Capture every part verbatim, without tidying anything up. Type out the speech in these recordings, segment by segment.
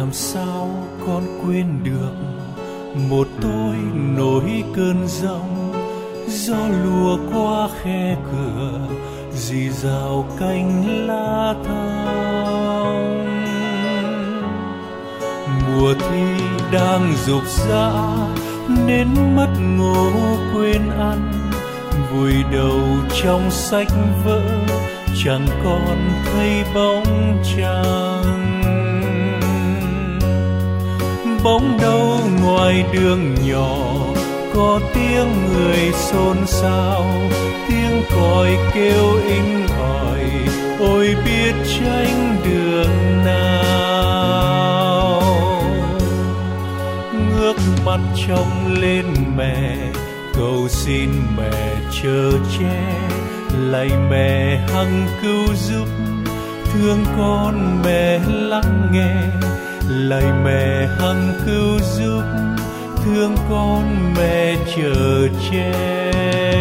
Làm sao con quên được một tối nổi cơn giông, gió lùa qua khe cửa rì rào cánh lá thắm. Mùa thi đang rục rã nên mất ngủ quên ăn, vùi đầu trong sách vở chẳng còn thấy bóng trăng. Bóng đâu ngoài đường nhỏ có tiếng người xôn xao, tiếng còi kêu inh ỏi, ôi biết tránh đường nào. Ngước mắt trông lên mẹ, cầu xin mẹ chở che, lạy mẹ hằng cứu giúp, thương con mẹ lắng nghe, lạy mẹ hằng cứu giúp, thương con mẹ chở che.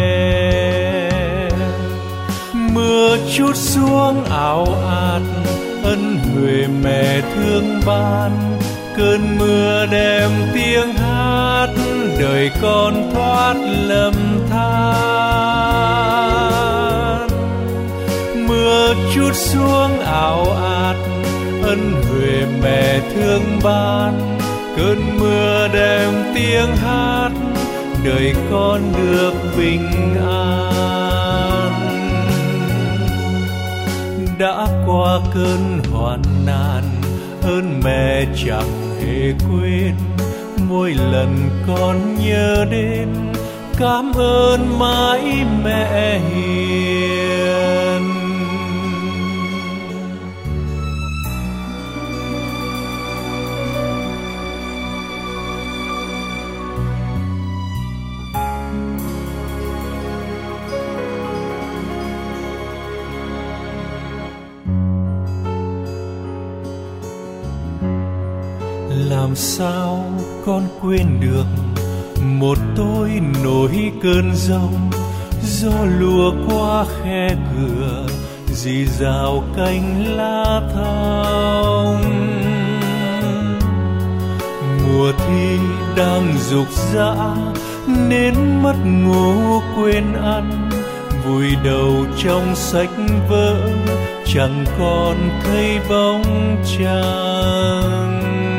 Mưa chút xuống ảo ạt, ân huệ mẹ thương ban, cơn mưa đem tiếng hát, đời con thoát lầm than. Mưa chút xuống ảo ạt, ân huệ mẹ thương ban, cơn mưa đem tiếng hát, đời con được bình an. Đã qua cơn hoạn nạn, ơn mẹ chẳng hề quên, mỗi lần con nhớ đến, cảm ơn mãi mẹ hiền. Làm sao con quên được một tối nổi cơn giông, gió lùa qua khe cửa rì rào cánh lá thắm. Mùa thi đang rục rã nên mất ngủ quên ăn, vùi đầu trong sách vở chẳng còn thấy bóng trăng.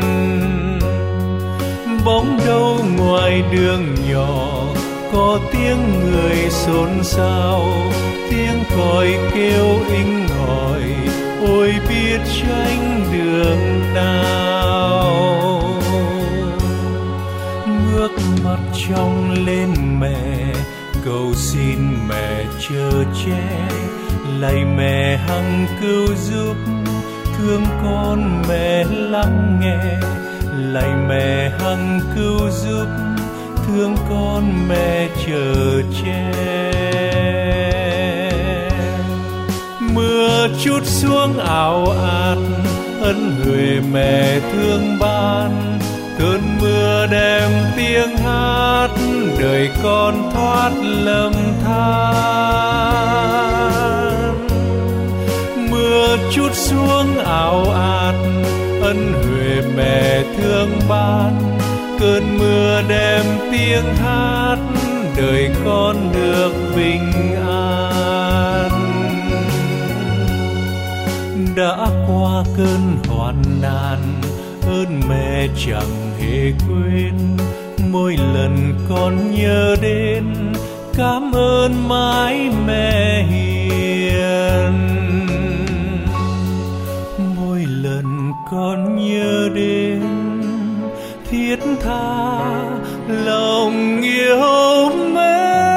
Bóng đâu ngoài đường nhỏ có tiếng người xôn xao, tiếng còi kêu inh ỏi, ôi biết tránh đường nào. Ngước mắt trông lên mẹ, cầu xin mẹ chở che, lạy mẹ hằng cứu giúp, thương con mẹ lắng nghe, lạy mẹ hằng cứu giúp, thương con mẹ chở che. Mưa chút xuống ảo ạt, ân huệ mẹ thương ban, cơn mưa đem tiếng hát, đời con thoát lầm than. Mưa chút xuống ảo ạt, ân huệ mẹ thương ban, cơn mưa đem tiếng hát, đời con được bình an. Đã qua cơn hoạn nạn, ơn mẹ chẳng hề quên, mỗi lần con nhớ đến, cảm ơn mãi mẹ hiền. Mỗi lần con nhớ đến, thiết tha lòng yêu mẹ.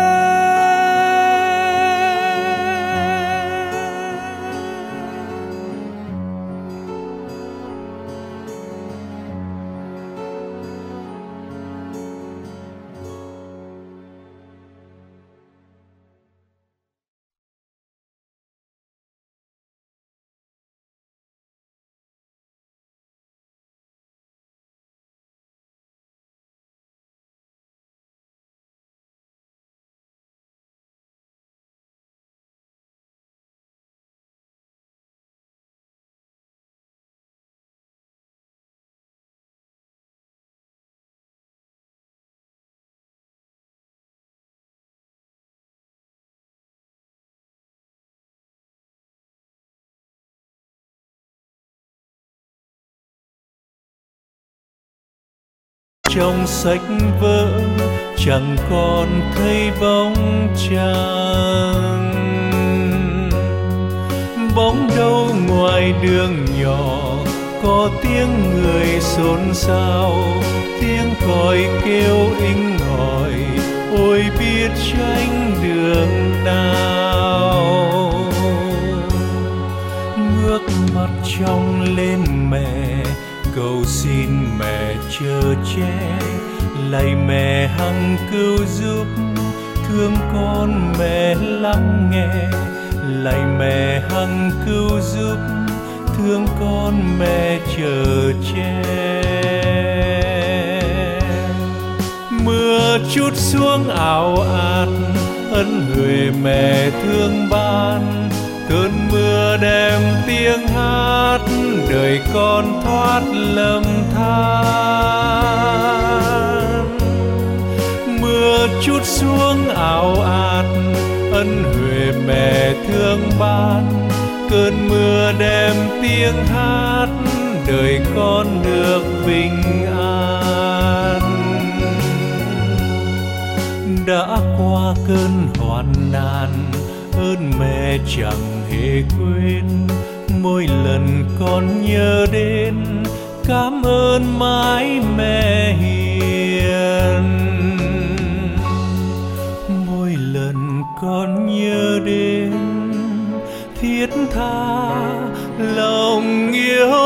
trong sách vở chẳng còn thấy bóng chàng. Bóng đâu ngoài đường nhỏ có tiếng người xôn xao, tiếng còi kêu inh ỏi, ôi biết tránh đường nào. Ngước mắt trông lên mẹ, cầu xin mẹ chở che, lạy mẹ hằng cứu giúp, thương con mẹ lắng nghe. Lạy mẹ hằng cứu giúp, thương con mẹ chở che. Mưa chút xuống ảo ạt, ân huệ mẹ thương ban, cơn mưa đem tiếng hát, đời con thoát lầm than. Mưa chút xuống ảo ạt, ân huệ mẹ thương ban, cơn mưa đem tiếng hát, đời con được bình an. Đã qua cơn hoạn nạn, ơn mẹ chẳng hề quên, mỗi lần con nhớ đến, cảm ơn mãi mẹ hiền. Mỗi lần con nhớ đến, thiết tha lòng yêu